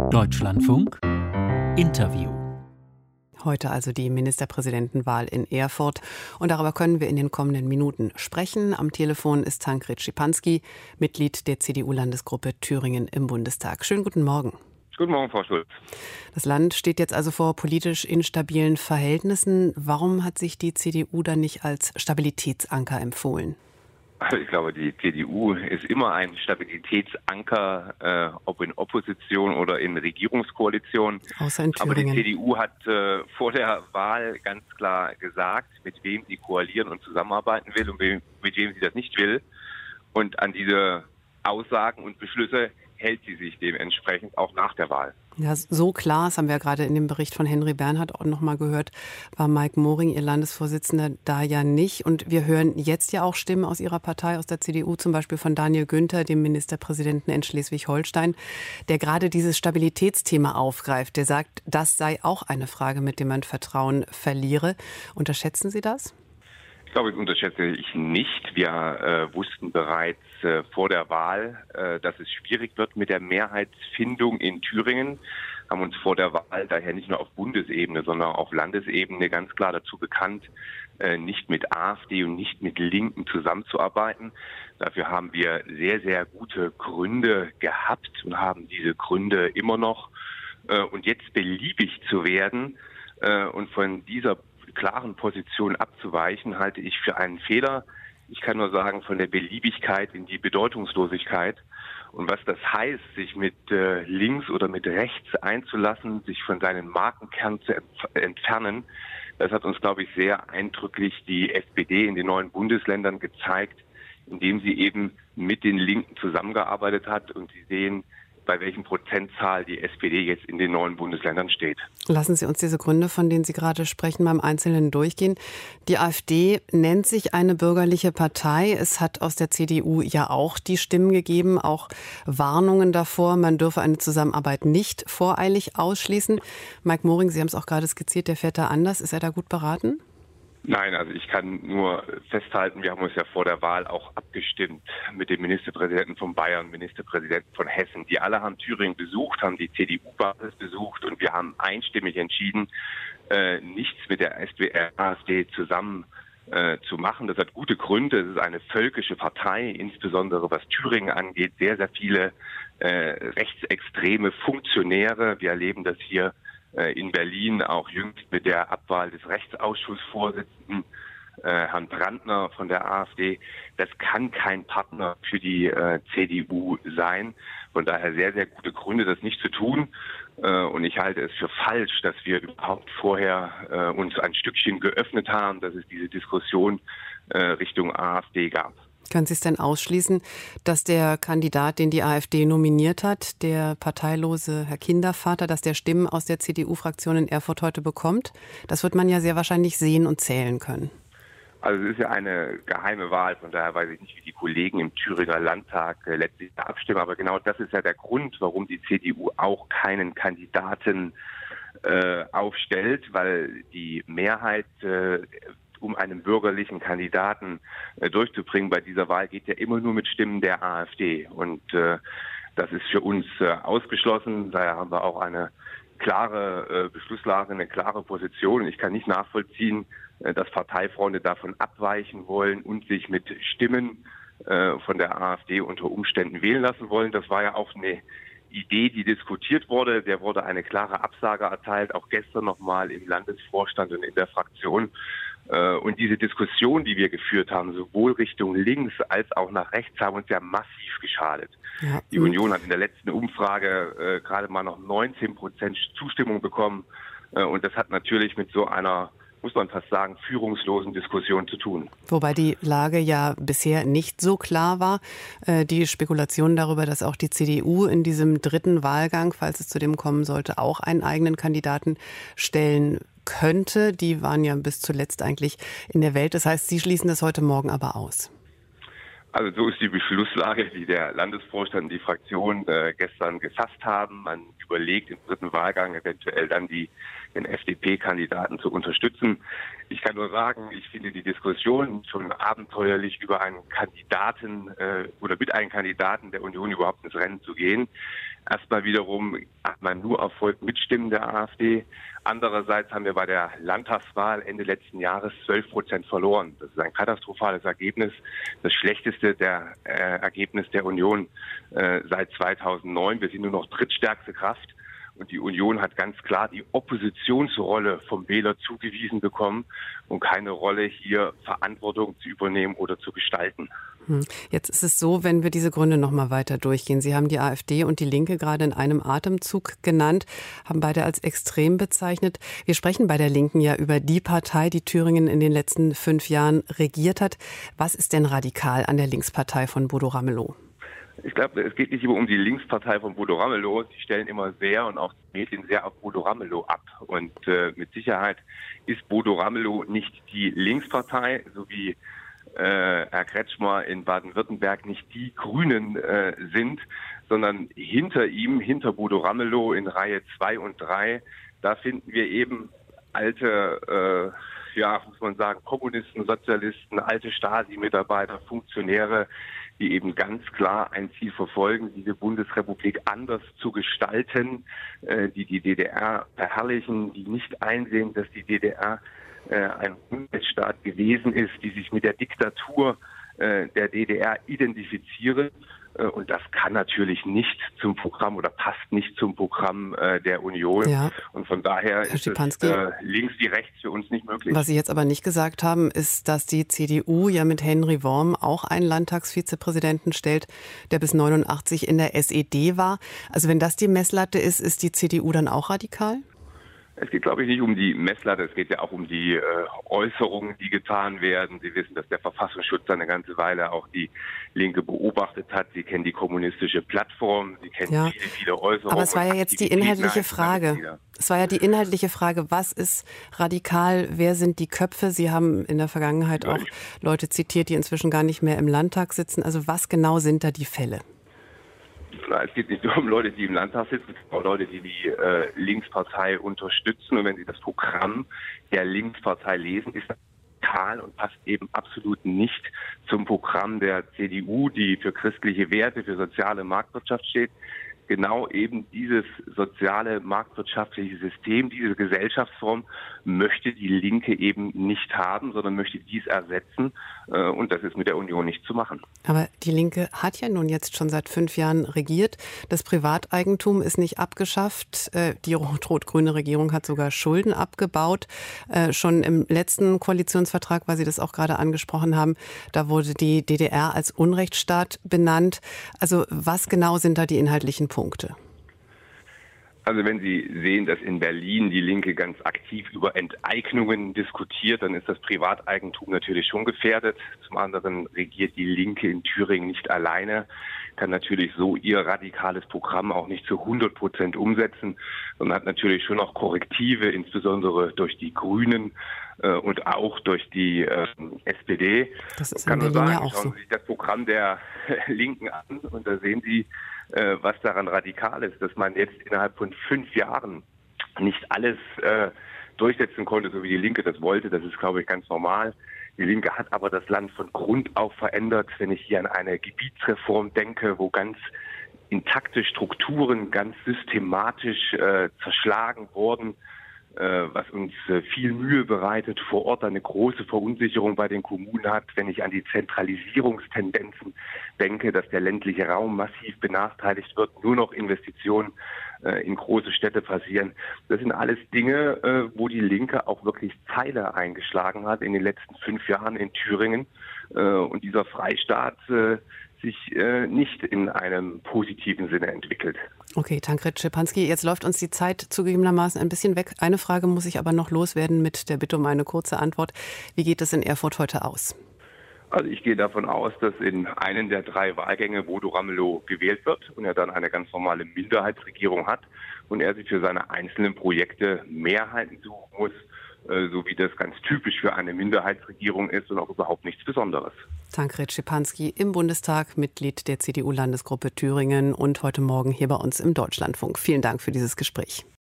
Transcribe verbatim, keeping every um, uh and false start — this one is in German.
Deutschlandfunk Interview. Heute also die Ministerpräsidentenwahl in Erfurt. Und darüber können wir in den kommenden Minuten sprechen. Am Telefon ist Tancred Schipanski, Mitglied der C D U-Landesgruppe Thüringen im Bundestag. Schönen guten Morgen. Guten Morgen, Frau Schulz. Das Land steht jetzt also vor politisch instabilen Verhältnissen. Warum hat sich die C D U dann nicht als Stabilitätsanker empfohlen? Also ich glaube, die C D U ist immer ein Stabilitätsanker, äh, ob in Opposition oder in Regierungskoalition. Außer in Thüringen. Aber die C D U hat äh, vor der Wahl ganz klar gesagt, mit wem sie koalieren und zusammenarbeiten will und mit wem sie das nicht will. Und an diese Aussagen und Beschlüsse hält sie sich dementsprechend auch nach der Wahl. Ja, so klar, das haben wir ja gerade in dem Bericht von Henry Bernhard auch noch mal gehört, war Mike Moring, ihr Landesvorsitzender, da ja nicht. Und wir hören jetzt ja auch Stimmen aus ihrer Partei, aus der C D U, zum Beispiel von Daniel Günther, dem Ministerpräsidenten in Schleswig-Holstein, der gerade dieses Stabilitätsthema aufgreift. Der sagt, das sei auch eine Frage, mit der man Vertrauen verliere. Unterschätzen Sie das? Ich glaube, das unterschätze ich nicht. Wir äh, wussten bereits äh, vor der Wahl, äh, dass es schwierig wird mit der Mehrheitsfindung in Thüringen. Haben uns vor der Wahl daher nicht nur auf Bundesebene, sondern auf Landesebene ganz klar dazu bekannt, äh, nicht mit AfD und nicht mit Linken zusammenzuarbeiten. Dafür haben wir sehr, sehr gute Gründe gehabt und haben diese Gründe immer noch. Äh, und jetzt beliebig zu werden äh, und von dieser klaren Position abzuweichen, halte ich für einen Fehler. Ich kann nur sagen, von der Beliebigkeit in die Bedeutungslosigkeit. Und was das heißt, sich mit äh, links oder mit rechts einzulassen, sich von seinem Markenkern zu entfernen, das hat uns, glaube ich, sehr eindrücklich die S P D in den neuen Bundesländern gezeigt, indem sie eben mit den Linken zusammengearbeitet hat. Und Sie sehen, bei welchem Prozentzahl die S P D jetzt in den neuen Bundesländern steht. Lassen Sie uns diese Gründe, von denen Sie gerade sprechen, beim Einzelnen durchgehen. Die AfD nennt sich eine bürgerliche Partei. Es hat aus der C D U ja auch die Stimmen gegeben, auch Warnungen davor, man dürfe eine Zusammenarbeit nicht voreilig ausschließen. Mike Moring, Sie haben es auch gerade skizziert, der fährt da anders. Ist er da gut beraten? Nein, also ich kann nur festhalten, wir haben uns ja vor der Wahl auch abgestimmt mit dem Ministerpräsidenten von Bayern, Ministerpräsidenten von Hessen. Die alle haben Thüringen besucht, haben die C D U-Basis besucht und wir haben einstimmig entschieden, äh, nichts mit der AfD zusammen äh, zu machen. Das hat gute Gründe. Es ist eine völkische Partei, insbesondere was Thüringen angeht. Sehr, sehr viele äh, rechtsextreme Funktionäre. Wir erleben das hier in Berlin, auch jüngst mit der Abwahl des Rechtsausschussvorsitzenden äh, Herrn Brandner von der AfD. Das kann kein Partner für die äh, C D U sein. Von daher sehr, sehr gute Gründe, das nicht zu tun. Äh, und ich halte es für falsch, dass wir überhaupt vorher äh, uns ein Stückchen geöffnet haben, dass es diese Diskussion äh, Richtung AfD gab. Können Sie es denn ausschließen, dass der Kandidat, den die AfD nominiert hat, der parteilose Herr Kindervater, dass der Stimmen aus der C D U-Fraktion in Erfurt heute bekommt? Das wird man ja sehr wahrscheinlich sehen und zählen können. Also es ist ja eine geheime Wahl, von daher weiß ich nicht, wie die Kollegen im Thüringer Landtag äh, letztlich abstimmen. Aber genau das ist ja der Grund, warum die C D U auch keinen Kandidaten äh, aufstellt, weil die Mehrheit äh, um einen bürgerlichen Kandidaten äh, durchzubringen bei dieser Wahl, geht ja immer nur mit Stimmen der AfD. Und äh, das ist für uns äh, ausgeschlossen. Daher haben wir auch eine klare äh, Beschlusslage, eine klare Position. Ich kann nicht nachvollziehen, äh, dass Parteifreunde davon abweichen wollen und sich mit Stimmen äh, von der AfD unter Umständen wählen lassen wollen. Das war ja auch eine Idee, die diskutiert wurde. Der wurde eine klare Absage erteilt, auch gestern nochmal im Landesvorstand und in der Fraktion. Und diese Diskussion, die wir geführt haben, sowohl Richtung links als auch nach rechts, haben uns ja massiv geschadet. Ja. Die Union hat in der letzten Umfrage äh, gerade mal noch neunzehn Prozent Zustimmung bekommen. Äh, und das hat natürlich mit so einer, muss man fast sagen, führungslosen Diskussion zu tun. Wobei die Lage ja bisher nicht so klar war. Äh, die Spekulation darüber, dass auch die C D U in diesem dritten Wahlgang, falls es zu dem kommen sollte, auch einen eigenen Kandidaten stellen könnte, die waren ja bis zuletzt eigentlich in der Welt. Das heißt, Sie schließen das heute Morgen aber aus. Also so ist die Beschlusslage, die der Landesvorstand und die Fraktion äh, gestern gefasst haben. Man überlegt im dritten Wahlgang eventuell dann die, den F D P-Kandidaten zu unterstützen. Ich kann nur sagen, ich finde die Diskussion schon abenteuerlich, über einen Kandidaten äh, oder mit einem Kandidaten der Union überhaupt ins Rennen zu gehen. Erstmal wiederum hat man nur Erfolg mit Stimmen der AfD. Andererseits haben wir bei der Landtagswahl Ende letzten Jahres zwölf Prozent verloren. Das ist ein katastrophales Ergebnis, das schlechteste der, äh, Ergebnis der Union äh, seit zweitausendneun. Wir sind nur noch drittstärkste Kraft. Und die Union hat ganz klar die Oppositionsrolle vom Wähler zugewiesen bekommen und keine Rolle, hier Verantwortung zu übernehmen oder zu gestalten. Jetzt ist es so, wenn wir diese Gründe noch mal weiter durchgehen. Sie haben die AfD und die Linke gerade in einem Atemzug genannt, haben beide als extrem bezeichnet. Wir sprechen bei der Linken ja über die Partei, die Thüringen in den letzten fünf Jahren regiert hat. Was ist denn radikal an der Linkspartei von Bodo Ramelow? Ich glaube, es geht nicht immer um die Linkspartei von Bodo Ramelow. Sie stellen immer sehr und auch die Medien sehr auf Bodo Ramelow ab. Und äh, mit Sicherheit ist Bodo Ramelow nicht die Linkspartei, so wie äh, Herr Kretschmer in Baden-Württemberg nicht die Grünen äh, sind, sondern hinter ihm, hinter Bodo Ramelow in Reihe zwei und drei, da finden wir eben alte, äh, ja, muss man sagen, Kommunisten, Sozialisten, alte Stasi-Mitarbeiter, Funktionäre, die eben ganz klar ein Ziel verfolgen, diese Bundesrepublik anders zu gestalten, äh, die die D D R verherrlichen, die nicht einsehen, dass die D D R äh, ein Unrechtsstaat gewesen ist, die sich mit der Diktatur äh, der D D R identifizieren. Äh, und das kann natürlich nicht zum Programm oder passt nicht zum Programm äh, der Union. Ja. Und von daher Herr ist es äh, links wie rechts für uns nicht möglich. Was Sie jetzt aber nicht gesagt haben, ist, dass die C D U ja mit Henry Worm auch einen Landtagsvizepräsidenten stellt, der bis neunundachtzig in der S E D war. Also wenn das die Messlatte ist, ist die C D U dann auch radikal? Es geht, glaube ich, nicht um die Messlatte, es geht ja auch um die äh, Äußerungen, die getan werden. Sie wissen, dass der Verfassungsschutz eine ganze Weile auch die Linke beobachtet hat. Sie kennen die kommunistische Plattform, Sie kennen ja viele, viele Äußerungen. Aber es war ja jetzt die inhaltliche Frage. Es war ja die inhaltliche Frage, was ist radikal, wer sind die Köpfe? Sie haben in der Vergangenheit ja, auch Leute zitiert, die inzwischen gar nicht mehr im Landtag sitzen. Also was genau sind da die Fälle? Es geht nicht nur um Leute, die im Landtag sitzen, es geht auch Leute, die die äh, Linkspartei unterstützen. Und wenn Sie das Programm der Linkspartei lesen, ist das radikal und passt eben absolut nicht zum Programm der C D U, die für christliche Werte, für soziale Marktwirtschaft steht. Genau eben dieses soziale marktwirtschaftliche System, diese Gesellschaftsform möchte die Linke eben nicht haben, sondern möchte dies ersetzen. Und das ist mit der Union nicht zu machen. Aber die Linke hat ja nun jetzt schon seit fünf Jahren regiert. Das Privateigentum ist nicht abgeschafft. Die rot-rot-grüne Regierung hat sogar Schulden abgebaut. Schon im letzten Koalitionsvertrag, weil Sie das auch gerade angesprochen haben, da wurde die D D R als Unrechtsstaat benannt. Also was genau sind da die inhaltlichen Punkte? Punkte. Also wenn Sie sehen, dass in Berlin die Linke ganz aktiv über Enteignungen diskutiert, dann ist das Privateigentum natürlich schon gefährdet. Zum anderen regiert die Linke in Thüringen nicht alleine, kann natürlich so ihr radikales Programm auch nicht zu hundert Prozent umsetzen, sondern hat natürlich schon auch Korrektive, insbesondere durch die Grünen äh, und auch durch die äh, S P D. Das ist in Berlin sagen, ja auch schauen so. Sie sich das Programm der Linken an und da sehen Sie, was daran radikal ist, dass man jetzt innerhalb von fünf Jahren nicht alles äh, durchsetzen konnte, so wie die Linke das wollte. Das ist, glaube ich, ganz normal. Die Linke hat aber das Land von Grund auf verändert. Wenn ich hier an eine Gebietsreform denke, wo ganz intakte Strukturen ganz systematisch äh, zerschlagen wurden, was uns viel Mühe bereitet, vor Ort eine große Verunsicherung bei den Kommunen hat. Wenn ich an die Zentralisierungstendenzen denke, dass der ländliche Raum massiv benachteiligt wird, nur noch Investitionen in große Städte passieren. Das sind alles Dinge, wo die Linke auch wirklich Pfeile eingeschlagen hat in den letzten fünf Jahren in Thüringen. Und dieser Freistaat sich äh, nicht in einem positiven Sinne entwickelt. Okay, Tankred Schipanski, jetzt läuft uns die Zeit zugegebenermaßen ein bisschen weg. Eine Frage muss ich aber noch loswerden mit der Bitte um eine kurze Antwort. Wie geht es in Erfurt heute aus? Also ich gehe davon aus, dass in einem der drei Wahlgänge Bodo Ramelow gewählt wird und er dann eine ganz normale Minderheitsregierung hat und er sich für seine einzelnen Projekte Mehrheiten suchen muss, so wie das ganz typisch für eine Minderheitsregierung ist und auch überhaupt nichts Besonderes. Tankred Schipanski im Bundestag, Mitglied der C D U-Landesgruppe Thüringen und heute Morgen hier bei uns im Deutschlandfunk. Vielen Dank für dieses Gespräch.